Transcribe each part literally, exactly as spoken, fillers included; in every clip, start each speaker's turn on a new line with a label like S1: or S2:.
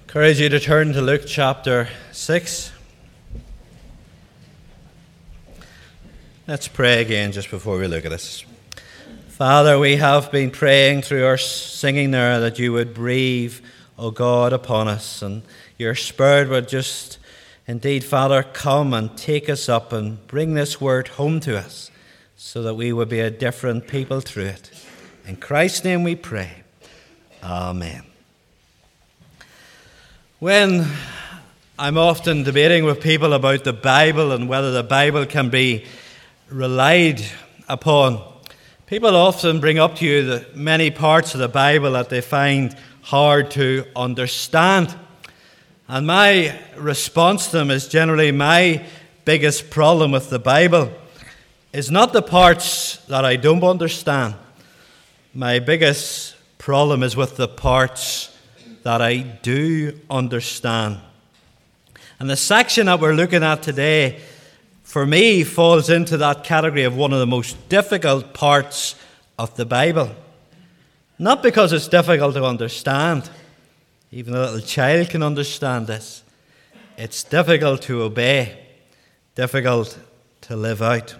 S1: Encourage you to turn to Luke chapter six. Let's pray again just before we look at this. Father, we have been praying through our singing there that you would breathe, O God, upon us, and your Spirit would just, indeed, Father, come and take us up and bring this word home to us so that we would be a different people through it. In Christ's name we pray. Amen. When I'm often debating with people about the Bible and whether the Bible can be relied upon, people often bring up to you the many parts of the Bible that they find hard to understand. And my response to them is generally my biggest problem with the Bible is not the parts that I don't understand. My biggest problem is with the parts that I do understand. And the section that we're looking at today, for me, falls into that category of one of the most difficult parts of the Bible. Not because it's difficult to understand. Even a little child can understand this. It's difficult to obey, difficult to live out.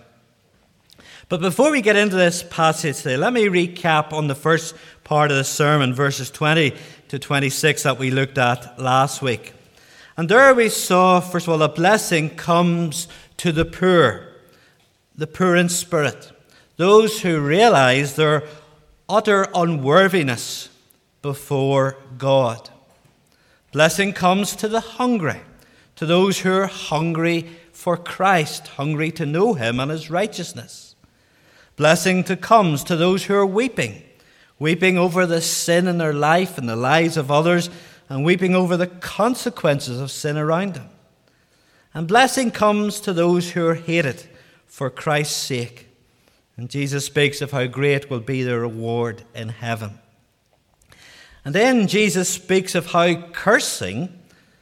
S1: But before we get into this passage today, let me recap on the first part of the sermon, verses twenty to twenty-six that we looked at last week. And there we saw, first of all, a blessing comes to the poor, the poor in spirit, those who realize their utter unworthiness before God. Blessing comes to the hungry, to those who are hungry for Christ, hungry to know him and his righteousness. Blessing to comes to those who are weeping, weeping over the sin in their life and the lives of others, and weeping over the consequences of sin around them. And blessing comes to those who are hated for Christ's sake. And Jesus speaks of how great will be their reward in heaven. And then Jesus speaks of how cursing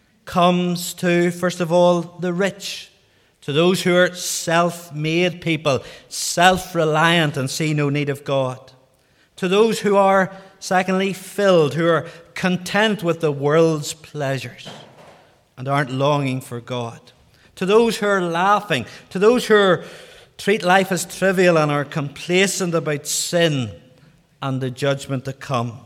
S1: comes to, first of all, the rich, to those who are self-made people, self-reliant and see no need of God. To those who are, secondly, filled, who are content with the world's pleasures and aren't longing for God. To those who are laughing, to those who are, treat life as trivial and are complacent about sin and the judgment to come.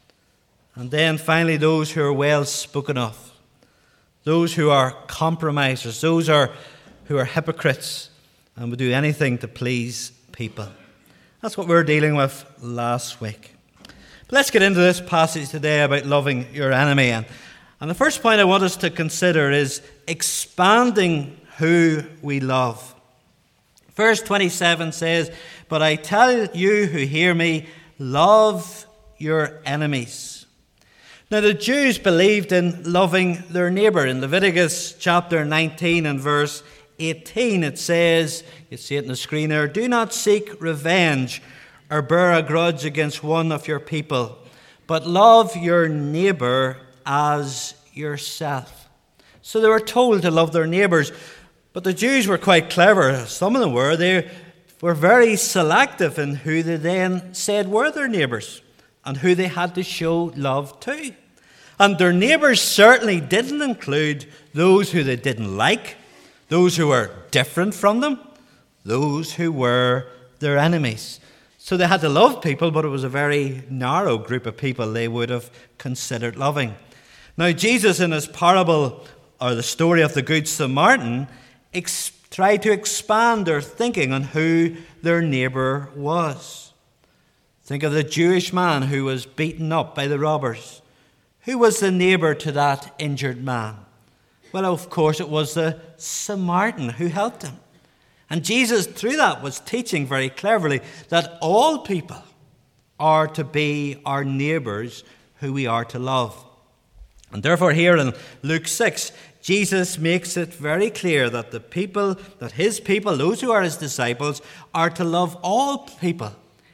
S1: And then finally, those who are well spoken of, those who are compromisers, those are who are hypocrites and would do anything to please people. That's what we were dealing with last week. But let's get into this passage today about loving your enemy. And, and the first point I want us to consider is expanding who we love. Verse twenty-seven says, "But I tell you who hear me, love your enemies." Now the Jews believed in loving their neighbour. In Leviticus chapter nineteen and verse eighteen, it says, you see it on the screen there, "Do not seek revenge or bear a grudge against one of your people, but love your neighbour as yourself." So they were told to love their neighbours. But the Jews were quite clever. Some of them were. They were very selective in who they then said were their neighbours and who they had to show love to. And their neighbours certainly didn't include those who they didn't like, those who were different from them, those who were their enemies. So they had to love people, but it was a very narrow group of people they would have considered loving. Now, Jesus, in his parable, or the story of the Good Samaritan, ex- tried to expand their thinking on who their neighbour was. Think of the Jewish man who was beaten up by the robbers. Who was the neighbour to that injured man? Well, of course, it was the Samaritan who helped him. And Jesus, through that, was teaching very cleverly that all people are to be our neighbours who we are to love. And therefore, here in Luke six, Jesus makes it very clear that the people, that his people, those who are his disciples, are to love all people,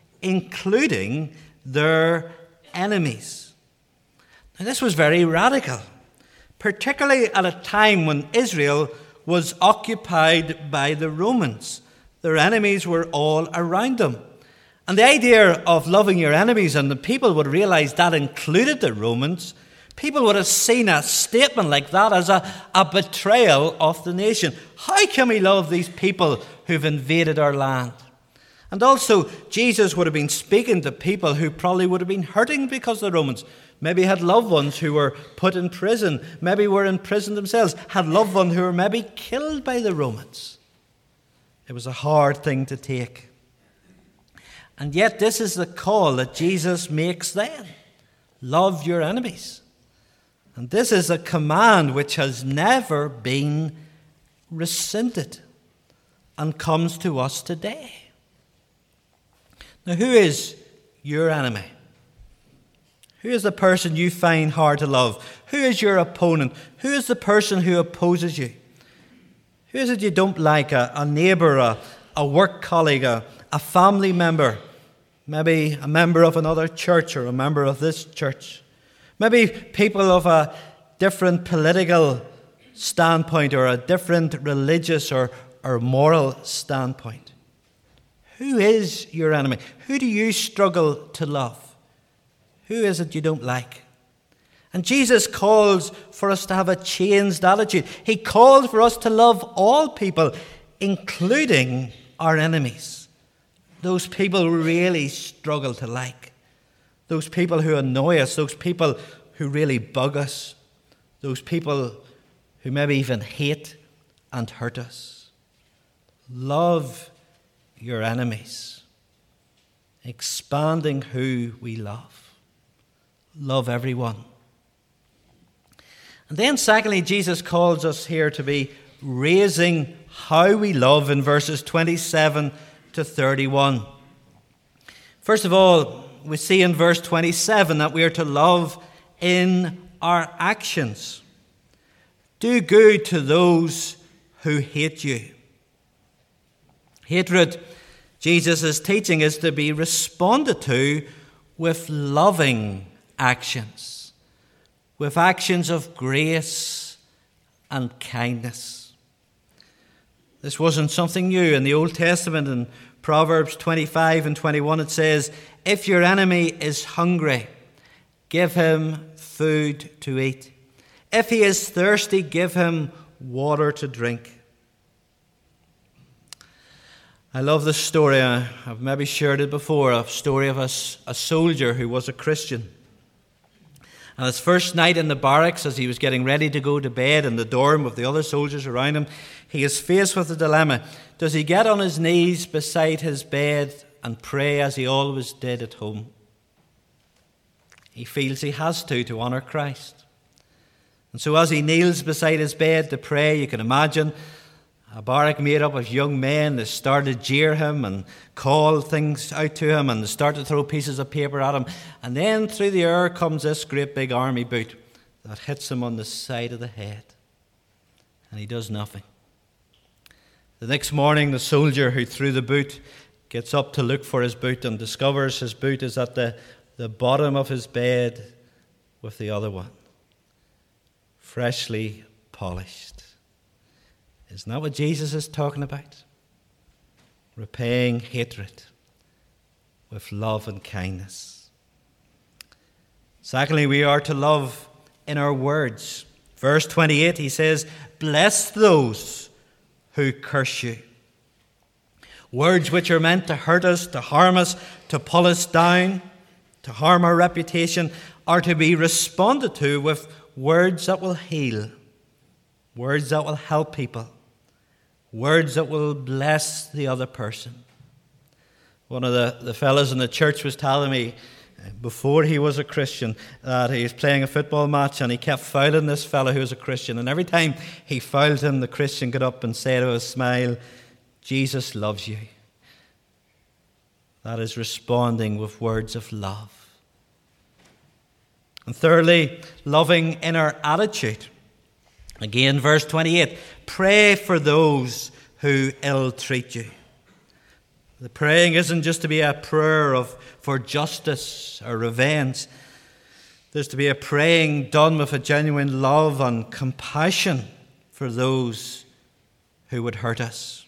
S1: including their enemies. Now, this was very radical, particularly at a time when Israel was occupied by the Romans. Their enemies were all around them. And the idea of loving your enemies, and the people would realize that included the Romans, People would have seen a statement like that as a, a betrayal of the nation. How can we love these people who've invaded our land? And also, Jesus would have been speaking to people who probably would have been hurting because of the Romans. Maybe had loved ones who were put in prison. Maybe were in prison themselves. Had loved ones who were maybe killed by the Romans. It was a hard thing to take. And yet this is the call that Jesus makes then. Love your enemies. And this is a command which has never been rescinded and comes to us today. Now, who is your enemy? Who is the person you find hard to love? Who is your opponent? Who is the person who opposes you? Who is it you don't like? A, a neighbour, a, a work colleague, a, a family member, maybe a member of another church or a member of this church. Maybe people of a different political standpoint or a different religious or, or moral standpoint. Who is your enemy? Who do you struggle to love? Who is it you don't like? And Jesus calls for us to have a changed attitude. He calls for us to love all people, including our enemies. Those people we really struggle to like. Those people who annoy us. Those people who really bug us. Those people who maybe even hate and hurt us. Love your enemies. Expanding who we love. Love everyone. And then secondly, Jesus calls us here to be raising how we love in verses twenty-seven to thirty-one. First of all, we see in verse twenty-seven that we are to love in our actions. Do good to those who hate you. Hatred, Jesus' teaching, is to be responded to with loving actions, with actions of grace and kindness. This wasn't something new. In the Old Testament, in Proverbs twenty-five and twenty-one, it says, "If your enemy is hungry, give him food to eat. If he is thirsty, give him water to drink." I love this story. I've maybe shared it before, a story of a, a soldier who was a Christian. And his first night in the barracks, as he was getting ready to go to bed in the dorm with the other soldiers around him, he is faced with a dilemma. Does he get on his knees beside his bed and pray as he always did at home? He feels he has to, to honour Christ. And so as he kneels beside his bed to pray, you can imagine a barrack made up of young men. They start to jeer him and call things out to him, and they start to throw pieces of paper at him. And then through the air comes this great big army boot that hits him on the side of the head. And he does nothing. The next morning, the soldier who threw the boot gets up to look for his boot and discovers his boot is at the, the bottom of his bed with the other one, freshly polished. Isn't that what Jesus is talking about? Repaying hatred with love and kindness. Secondly, we are to love in our words. Verse twenty-eight, he says, "Bless those who curse you." Words which are meant to hurt us, to harm us, to pull us down, to harm our reputation, are to be responded to with words that will heal, words that will help people, words that will bless the other person. One of the, the fellows in the church was telling me before he was a Christian that he was playing a football match and he kept fouling this fellow who was a Christian. And every time he fouled him, the Christian got up and said with a smile, "Jesus loves you." That is responding with words of love. And thirdly, loving in our attitude. Again, verse twenty-eight, pray for those who ill-treat you. The praying isn't just to be a prayer of for justice or revenge. There's to be a praying done with a genuine love and compassion for those who would hurt us.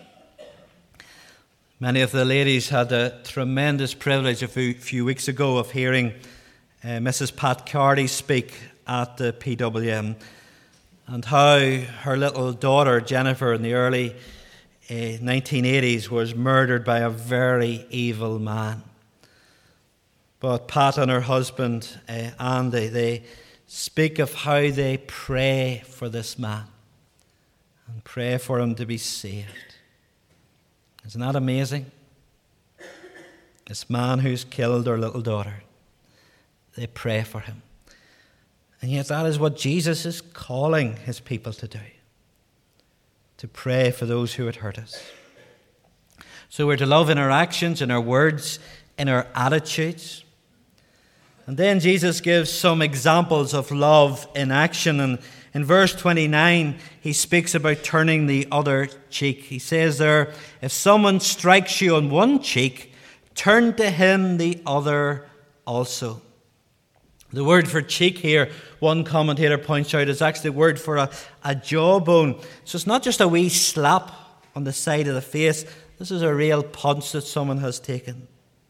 S1: Many of the ladies had a tremendous privilege a few, few weeks ago of hearing uh, Missus Pat Carty speak at the P W M, and how her little daughter, Jennifer, in the early uh, nineteen eighties was murdered by a very evil man. But Pat and her husband, uh, Andy, they speak of how they pray for this man and pray for him to be saved. Isn't that amazing? This man who's killed their little daughter, they pray for him. And yet that is what Jesus is calling his people to do, to pray for those who would hurt us. So we're to love in our actions, in our words, in our attitudes. And then Jesus gives some examples of love in action. And in verse twenty-nine, he speaks about turning the other cheek. He says there, if someone strikes you on one cheek, turn to him the other also. The word for cheek here, one commentator points out, is actually the word for a, a jawbone. So it's not just a wee slap on the side of the face. This is a real punch that someone has taken.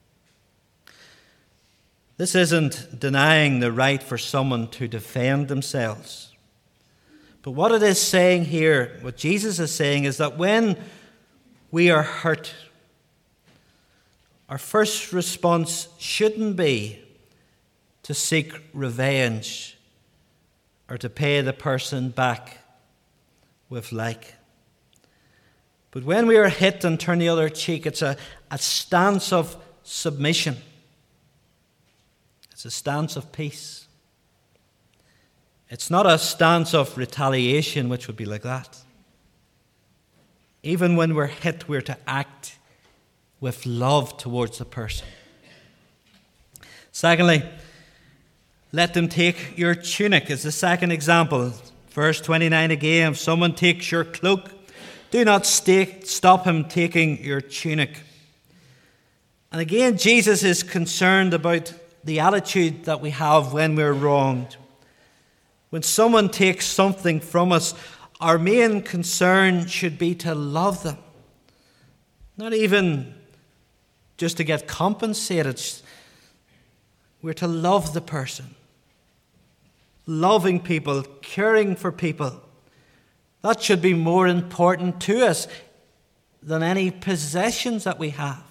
S1: This isn't denying the right for someone to defend themselves. But what it is saying here, what Jesus is saying, is that when we are hurt, our first response shouldn't be to seek revenge or to pay the person back with like. But when we are hit and turn the other cheek, it's a, a stance of submission. It's a stance of peace. It's not a stance of retaliation, which would be like that. Even when we're hit, we're to act with love towards the person. Secondly, let them take your tunic is the second example. Verse twenty-nine again, if someone takes your cloak, do not stay, stop him taking your tunic. And again, Jesus is concerned about the attitude that we have when we're wronged. When someone takes something from us, our main concern should be to love them. Not even just to get compensated. We're to love the person. Loving people, caring for people. That should be more important to us than any possessions that we have.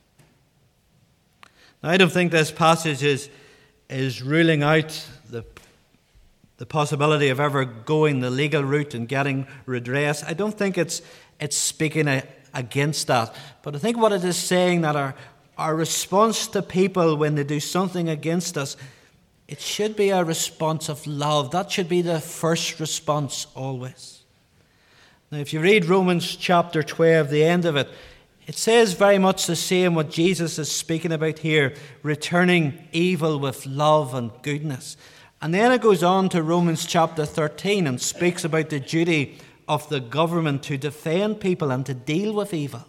S1: Now, I don't think this passage is, is ruling out the, the possibility of ever going the legal route and getting redress. I don't think it's, it's speaking a, against that. But I think what it is saying that our, our response to people when they do something against us, it should be a response of love. That should be the first response always. Now, if you read Romans chapter twelve, the end of it, it says very much the same what Jesus is speaking about here, returning evil with love and goodness. And then it goes on to Romans chapter thirteen and speaks about the duty of the government to defend people and to deal with evil.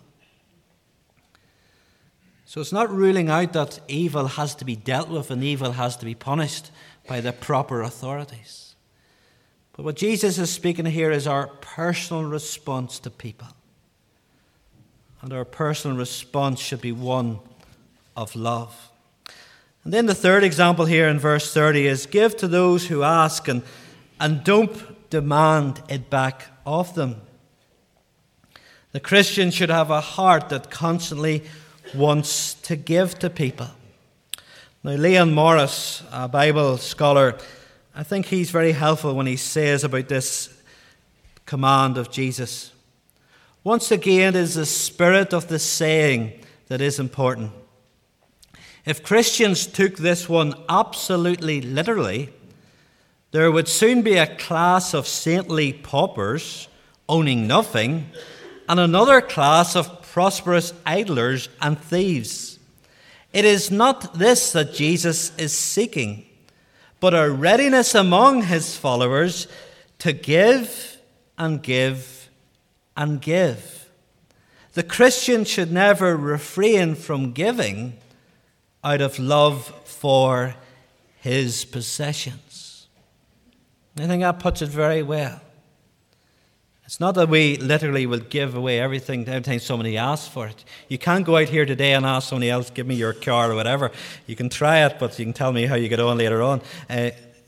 S1: So it's not ruling out that evil has to be dealt with and evil has to be punished by the proper authorities. But what Jesus is speaking here is our personal response to people. And our personal response should be one of love. And then the third example here in verse thirty is give to those who ask and, and don't demand it back of them. The Christian should have a heart that constantly wants to give to people. Now, Leon Morris, a Bible scholar, I think he's very helpful when he says about this command of Jesus. Once again, it is the spirit of the saying that is important. If Christians took this one absolutely literally, there would soon be a class of saintly paupers owning nothing and another class of prosperous idlers and thieves. It is not this that Jesus is seeking, but a readiness among his followers to give and give and give. The Christian should never refrain from giving out of love for his possessions. I think that puts it very well. It's not that we literally will give away everything every time somebody asks for it. You can't go out here today and ask somebody else, give me your car or whatever. You can try it, but you can tell me how you get on later on. Uh,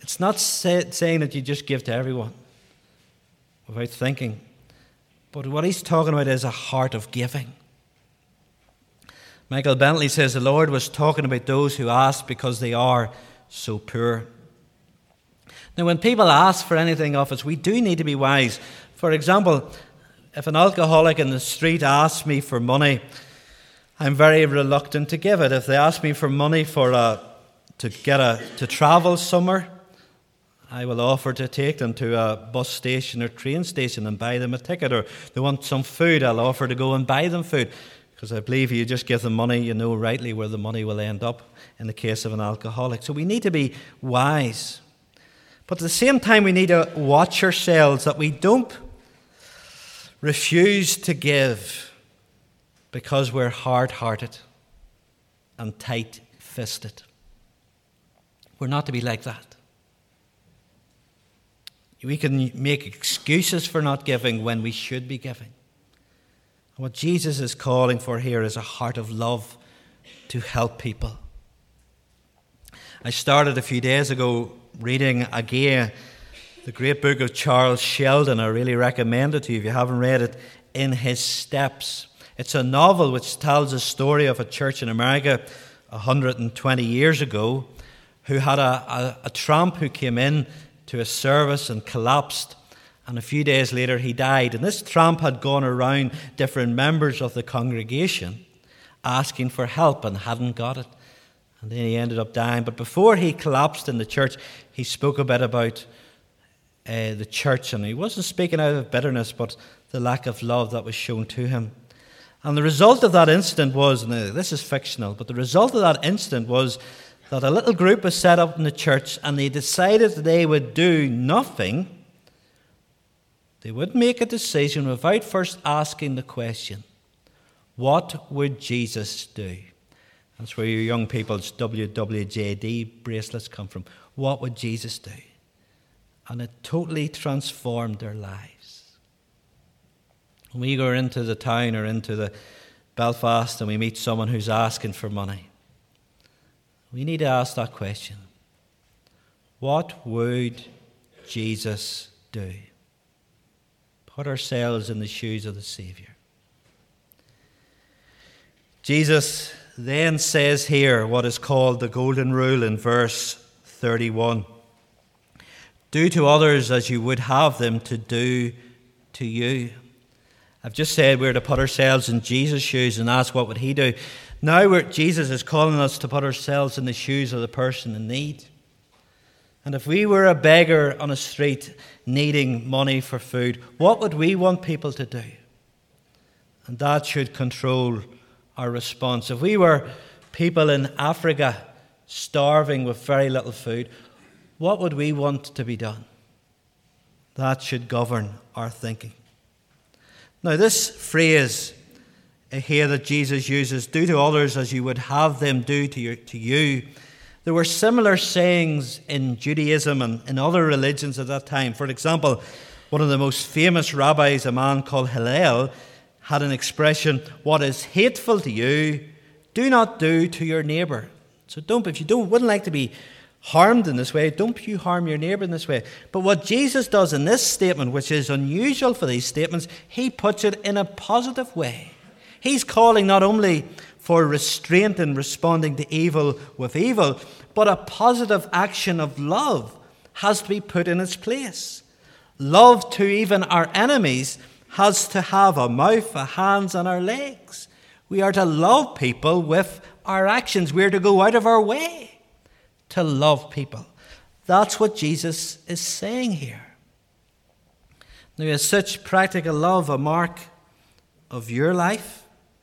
S1: It's not say, saying that you just give to everyone without thinking. But what he's talking about is a heart of giving. Michael Bentley says the Lord was talking about those who ask because they are so poor. Now, when people ask for anything of us, we do need to be wise. For example, if an alcoholic in the street asks me for money, I'm very reluctant to give it. If they ask me for money for a, to get a to travel somewhere, I will offer to take them to a bus station or train station and buy them a ticket. Or they want some food, I'll offer to go and buy them food. Because I believe if you just give them money, you know rightly where the money will end up in the case of an alcoholic. So we need to be wise. But at the same time, we need to watch ourselves that we don't refuse to give because we're hard-hearted and tight-fisted. We're not to be like that. We can make excuses for not giving when we should be giving. What Jesus is calling for here is a heart of love to help people. I started a few days ago reading again the great book of Charles Sheldon. I really recommend it to you if you haven't read it, In His Steps. It's a novel which tells a story of a church in America one hundred twenty years ago who had a, a, a tramp who came in to a service and collapsed. And a few days later, he died. And this tramp had gone around different members of the congregation asking for help and hadn't got it. And then he ended up dying. But before he collapsed in the church, he spoke a bit about uh, the church. And he wasn't speaking out of bitterness, but the lack of love that was shown to him. And the result of that incident was, now this is fictional, but the result of that incident was that a little group was set up in the church and they decided that they would do nothing. They would make a decision without first asking the question, what would Jesus do? That's where your young people's W W J D bracelets come from. What would Jesus do? And it totally transformed their lives. When we go into the town or into the Belfast and we meet someone who's asking for money, we need to ask that question. What would Jesus do? Put ourselves in the shoes of the Savior. Jesus then says here what is called the golden rule in verse thirty-one. Do to others as you would have them to do to you. I've just said we're to put ourselves in Jesus' shoes and ask what would he do. Now we're, Jesus is calling us to put ourselves in the shoes of the person in need. And if we were a beggar on a street needing money for food, what would we want people to do? And that should control our response. If we were people in Africa starving with very little food, what would we want to be done? That should govern our thinking. Now, this phrase here that Jesus uses, do to others as you would have them do to you, to you, there were similar sayings in Judaism and in other religions at that time. For example, one of the most famous rabbis, a man called Hillel, had an expression, what is hateful to you, do not do to your neighbour. So don't, if you don't wouldn't like to be harmed in this way, don't you harm your neighbour in this way. But what Jesus does in this statement, which is unusual for these statements, he puts it in a positive way. He's calling not only for restraint in responding to evil with evil, but a positive action of love has to be put in its place. Love to even our enemies has to have a mouth, a hands, and our legs. We are to love people with our actions. We are to go out of our way to love people. That's what Jesus is saying here. Now, is such practical love a mark of your life?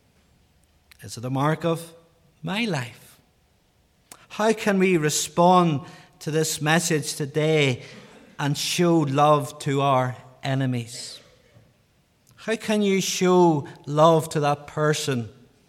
S1: Is it a mark of my life? How can we respond to this message today and show love to our enemies? How can you show love to that person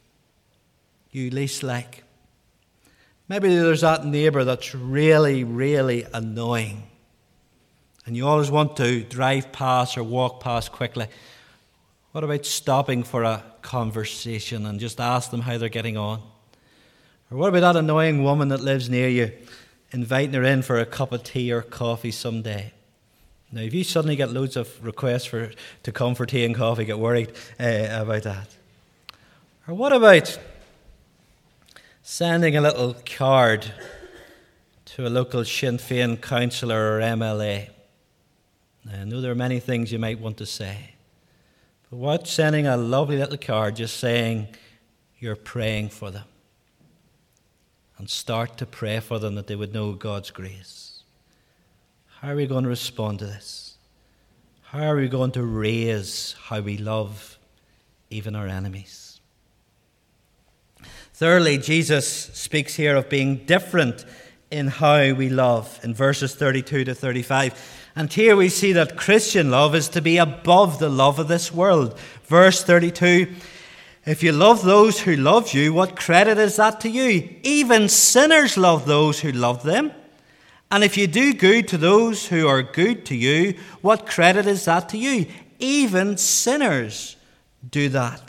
S1: you least like? Maybe there's that neighbour that's really, really annoying, and you always want to drive past or walk past quickly. What about stopping for a conversation and just ask them how they're getting on? Or what about that annoying woman that lives near you inviting her in for a cup of tea or coffee someday. Now, if you suddenly get loads of requests for to come for tea and coffee, get worried uh, about that. Or what about sending a little card to a local Sinn Féin councillor or M L A? Now, I know there are many things you might want to say. But what sending a lovely little card just saying you're praying for them? And start to pray for them that they would know God's grace. How are we going to respond to this? How are we going to raise how we love even our enemies? Thirdly, Jesus speaks here of being different in how we love in verses thirty-two to thirty-five. And here we see that Christian love is to be above the love of this world. Verse thirty-two, if you love those who love you, what credit is that to you? Even sinners love those who love them. And if you do good to those who are good to you, what credit is that to you? Even sinners do that.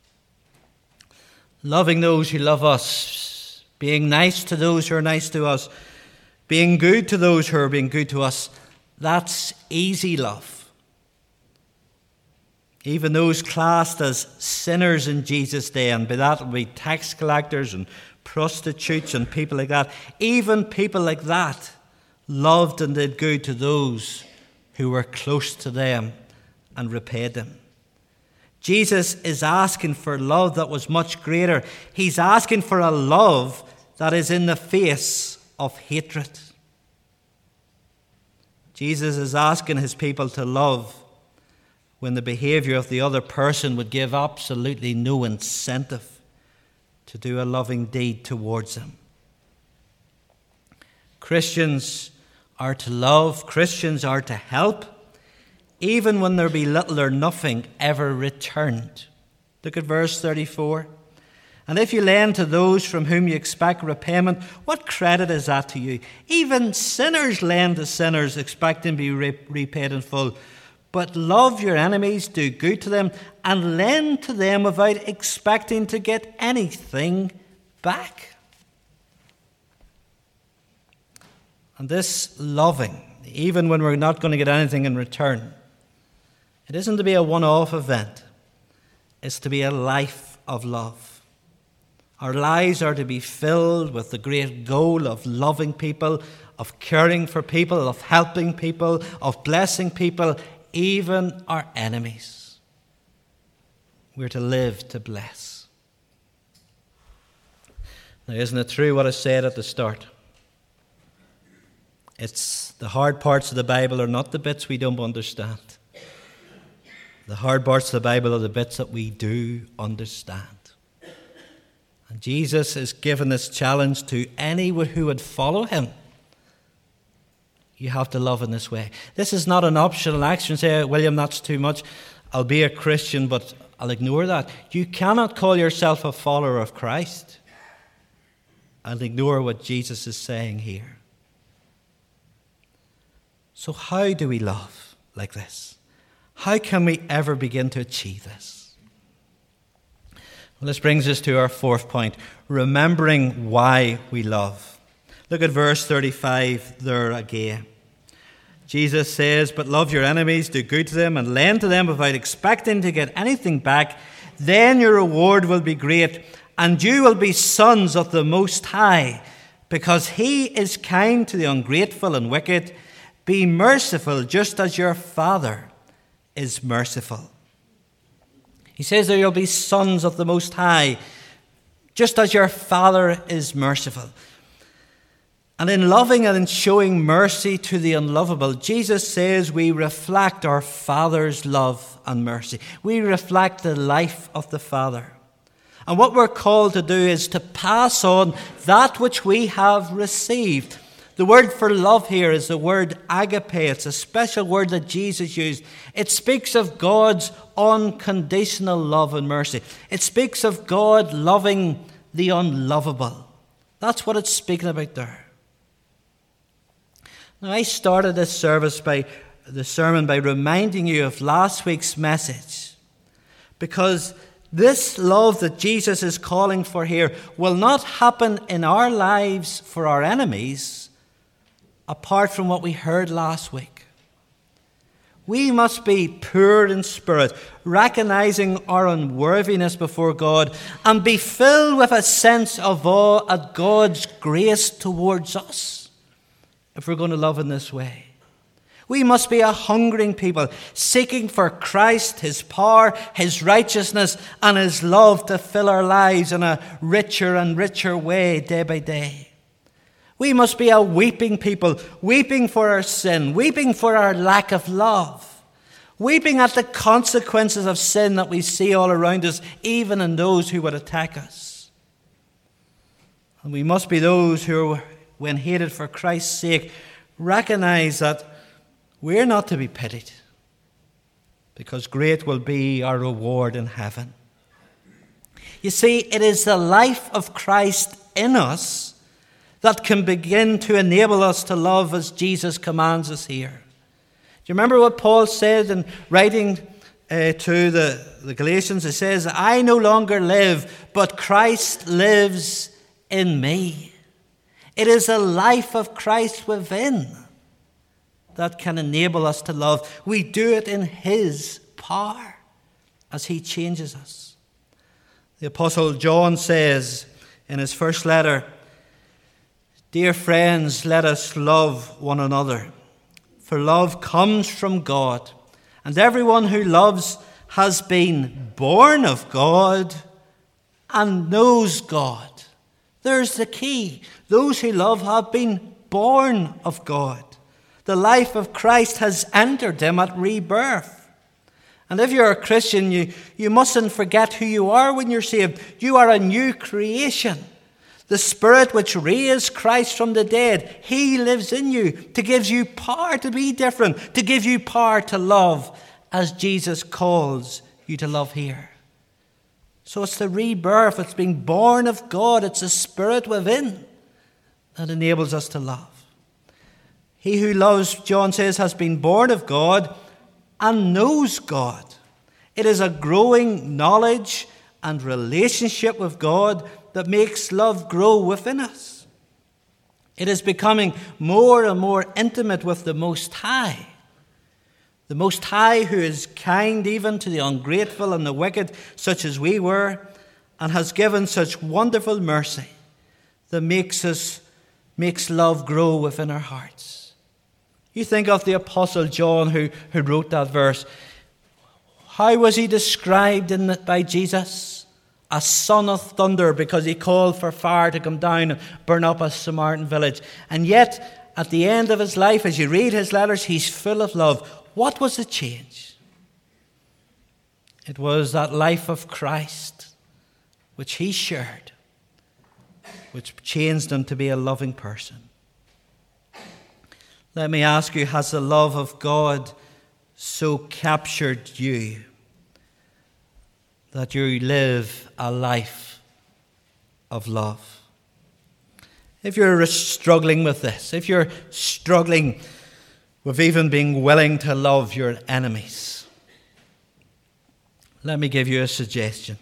S1: Loving those who love us, being nice to those who are nice to us, being good to those who are being good to us, that's easy love. Even those classed as sinners in Jesus' day, and by that would be tax collectors and prostitutes and people like that, even people like that loved and did good to those who were close to them and repaid them. Jesus is asking for love that was much greater. He's asking for a love that is in the face of hatred. Jesus is asking his people to love when the behavior of the other person would give absolutely no incentive to do a loving deed towards them. Christians are to love, Christians are to help, even when there be little or nothing ever returned. Look at verse thirty-four. And if you lend to those from whom you expect repayment, what credit is that to you? Even sinners lend to sinners, expecting to be re- repaid in full. But love your enemies, do good to them, and lend to them without expecting to get anything back. And this loving, even when we're not going to get anything in return, it isn't to be a one-off event. It's to be a life of love. Our lives are to be filled with the great goal of loving people, of caring for people, of helping people, of blessing people, even our enemies. We're to live to bless. Now, isn't it true what I said at the start? It's the hard parts of the Bible are not the bits we don't understand. The hard parts of the Bible are the bits that we do understand. And Jesus is giving this challenge to anyone who would follow him. You have to love in this way. This is not an optional action. Say, William, that's too much. I'll be a Christian, but I'll ignore that. You cannot call yourself a follower of Christ and ignore what Jesus is saying here. So how do we love like this? How can we ever begin to achieve this? Well, this brings us to our fourth point, remembering why we love. Look at verse thirty-five there again. Jesus says, but love your enemies, do good to them, and lend to them without expecting to get anything back. Then your reward will be great, and you will be sons of the Most High, because he is kind to the ungrateful and wicked. Be merciful, just as your Father is merciful. He says that you'll be sons of the Most High, just as your Father is merciful. And in loving and in showing mercy to the unlovable, Jesus says we reflect our Father's love and mercy. We reflect the life of the Father. And what we're called to do is to pass on that which we have received. The word for love here is the word agape. It's a special word that Jesus used. It speaks of God's unconditional love and mercy. It speaks of God loving the unlovable. That's what it's speaking about there. Now, I started this service by the sermon by reminding you of last week's message, because this love that Jesus is calling for here will not happen in our lives for our enemies, apart from what we heard last week. We must be poor in spirit, recognizing our unworthiness before God, and be filled with a sense of awe at God's grace towards us, if we're going to love in this way. We must be a hungering people, seeking for Christ, His power, His righteousness, and His love to fill our lives in a richer and richer way day by day. We must be a weeping people, weeping for our sin, weeping for our lack of love, weeping at the consequences of sin that we see all around us, even in those who would attack us. And we must be those who, when hated for Christ's sake, recognize that we're not to be pitied, because great will be our reward in heaven. You see, it is the life of Christ in us that can begin to enable us to love as Jesus commands us here. Do you remember what Paul said in writing uh, to the, the Galatians? He says, I no longer live, but Christ lives in me. It is the life of Christ within that can enable us to love. We do it in His power as He changes us. The Apostle John says in his first letter, Dear friends, let us love one another, for love comes from God, and everyone who loves has been born of God and knows God. There's the key. Those who love have been born of God. The life of Christ has entered them at rebirth. And if you're a Christian, you, you mustn't forget who you are when you're saved. You are a new creation. The Spirit which raised Christ from the dead, He lives in you to give you power to be different, to give you power to love as Jesus calls you to love here. So it's the rebirth, it's being born of God, it's the Spirit within that enables us to love. He who loves, John says, has been born of God and knows God. It is a growing knowledge and relationship with God that makes love grow within us. It is becoming more and more intimate with the Most High. The Most High, who is kind even to the ungrateful and the wicked, such as we were, and has given such wonderful mercy that makes us makes love grow within our hearts. You think of the Apostle John who, who wrote that verse. How was he described in the, by Jesus? A son of thunder, because he called for fire to come down and burn up a Samaritan village. And yet, at the end of his life, as you read his letters, he's full of love. What was the change? It was that life of Christ, which he shared, which changed him to be a loving person. Let me ask you, has the love of God so captured you that you live a life of love? If you're struggling with this, if you're struggling with even being willing to love your enemies, let me give you a suggestion.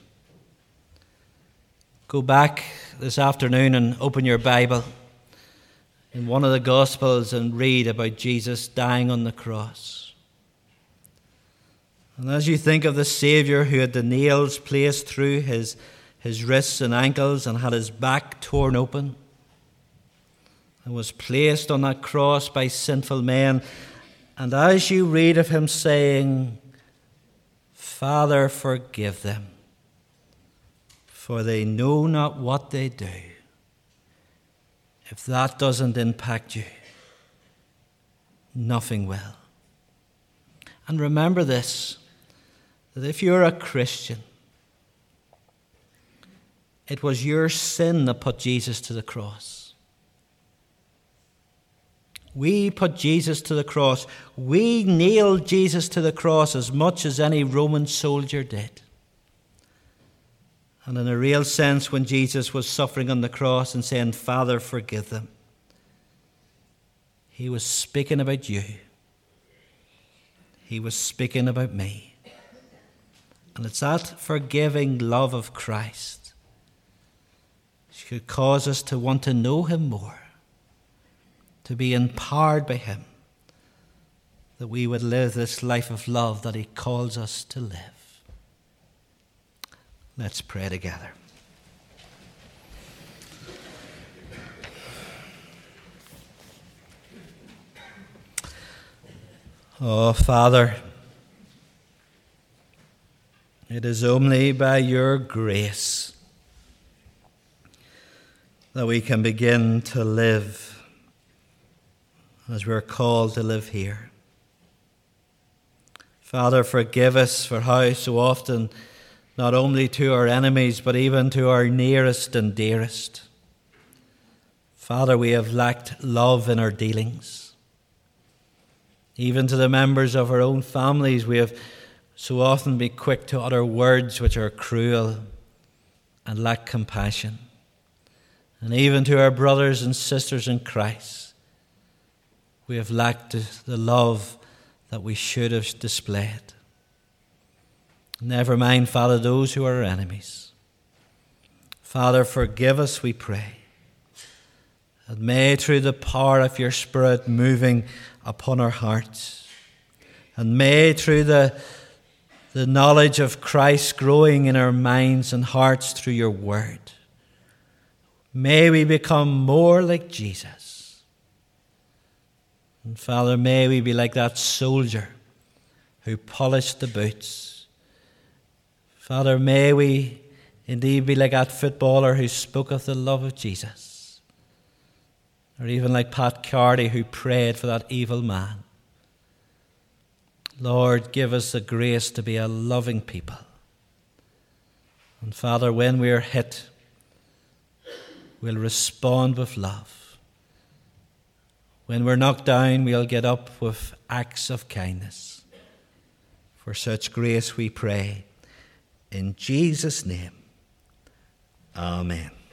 S1: Go back this afternoon and open your Bible in one of the Gospels and read about Jesus dying on the cross. And as you think of the Saviour who had the nails placed through his, his wrists and ankles and had his back torn open and was placed on that cross by sinful men, and as you read of him saying, Father, forgive them, for they know not what they do. If that doesn't impact you, nothing will. And remember this, that if you're a Christian, it was your sin that put Jesus to the cross. We put Jesus to the cross. We nailed Jesus to the cross as much as any Roman soldier did. And in a real sense, when Jesus was suffering on the cross and saying, Father, forgive them, he was speaking about you. He was speaking about me. And it's that forgiving love of Christ which could cause us to want to know him more, to be empowered by him, that we would live this life of love that he calls us to live. Let's pray together. Oh, Father, it is only by your grace that we can begin to live as we're called to live here. Father, forgive us for how so often, not only to our enemies, but even to our nearest and dearest, Father, we have lacked love in our dealings. Even to the members of our own families, we have so often been quick to utter words which are cruel and lack compassion. And even to our brothers and sisters in Christ, we have lacked the love that we should have displayed. Never mind, Father, those who are our enemies. Father, forgive us, we pray. And may, through the power of your Spirit moving upon our hearts, and may, through the, the knowledge of Christ growing in our minds and hearts through your word, may we become more like Jesus. And Father, may we be like that soldier who polished the boots. Father, may we indeed be like that footballer who spoke of the love of Jesus. Or even like Pat Carty, who prayed for that evil man. Lord, give us the grace to be a loving people. And Father, when we are hit, we'll respond with love. When we're knocked down, we'll get up with acts of kindness. For such grace we pray. In Jesus' name, amen.